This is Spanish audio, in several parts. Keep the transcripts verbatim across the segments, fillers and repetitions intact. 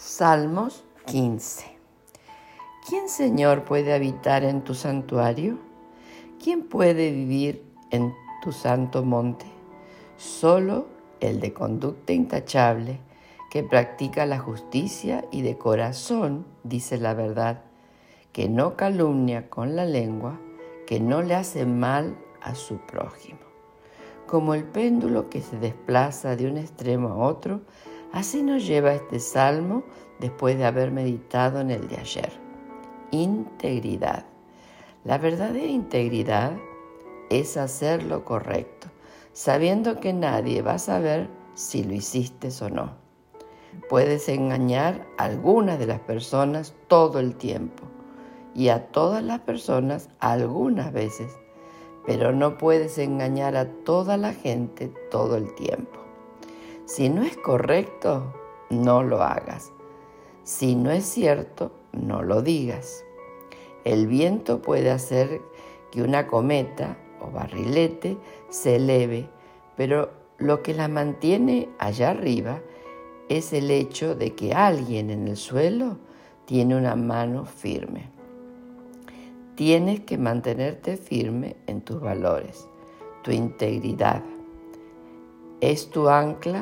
Salmos quince. ¿Quién, Señor, puede habitar en tu santuario? ¿Quién puede vivir en tu santo monte? Solo el de conducta intachable, que practica la justicia y de corazón dice la verdad, que no calumnia con la lengua, que no le hace mal a su prójimo. Como el péndulo que se desplaza de un extremo a otro, así nos lleva este salmo después de haber meditado en el de ayer. Integridad. La verdadera integridad es hacer lo correcto, sabiendo que nadie va a saber si lo hiciste o no. Puedes engañar a algunas de las personas todo el tiempo y a todas las personas algunas veces, pero no puedes engañar a toda la gente todo el tiempo. Si no es correcto, no lo hagas. Si no es cierto, no lo digas. El viento puede hacer que una cometa o barrilete se eleve, pero lo que la mantiene allá arriba es el hecho de que alguien en el suelo tiene una mano firme. Tienes que mantenerte firme en tus valores. Tu integridad es tu ancla.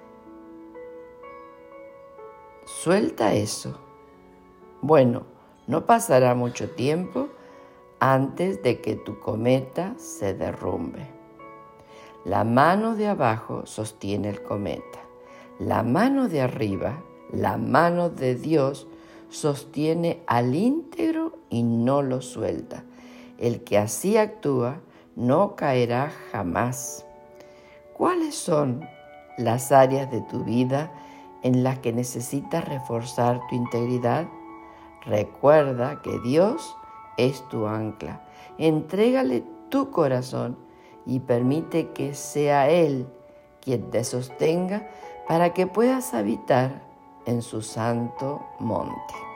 Suelta eso. Bueno, no pasará mucho tiempo antes de que tu cometa se derrumbe. La mano de abajo sostiene el cometa. La mano de arriba, la mano de Dios, sostiene al íntegro y no lo suelta. El que así actúa no caerá jamás. ¿Cuáles son las áreas de tu vida en las que necesitas reforzar tu integridad? Recuerda que Dios es tu ancla. Entrégale tu corazón y permite que sea Él quien te sostenga para que puedas habitar en su santo monte.